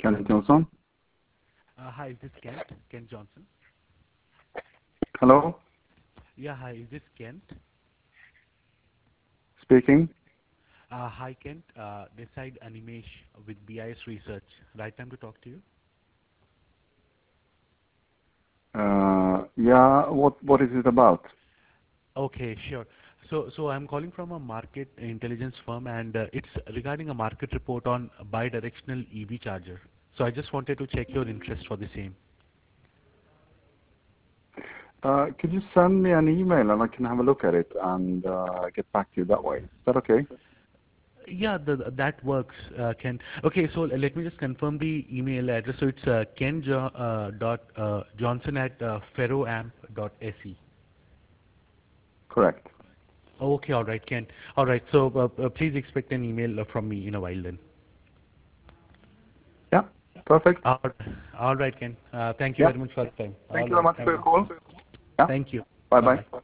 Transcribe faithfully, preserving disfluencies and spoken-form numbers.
Kent Johnson. Uh, hi, is this Kent? Kent Johnson? Hello? Yeah, hi, is this Kent? Speaking. Uh, hi, Kent. Uh, this side Animesh with B I S Research. Right time to talk to you? Uh, yeah, what what is it about? Okay, sure. So, so I'm calling from a market intelligence firm, and uh, it's regarding a market report on bidirectional E V charger. So I just wanted to check your interest for the same. Uh, could you send me an email and I can have a look at it and uh, get back to you that way? Is that okay? Yeah, the, that works, uh, Ken. Okay, so let me just confirm the email address. So it's uh, ken jo uh, dot uh, johnson at uh, ferroamp dot se. Correct. Okay, all right, Ken. All right, so uh, uh, please expect an email uh, from me in a while then. Yeah, perfect. All, all right, Ken. Uh, thank you Yeah. very much for the time. Thank All you very right, much have for a your good call. day. Yeah. Thank you. Bye bye. Bye-bye.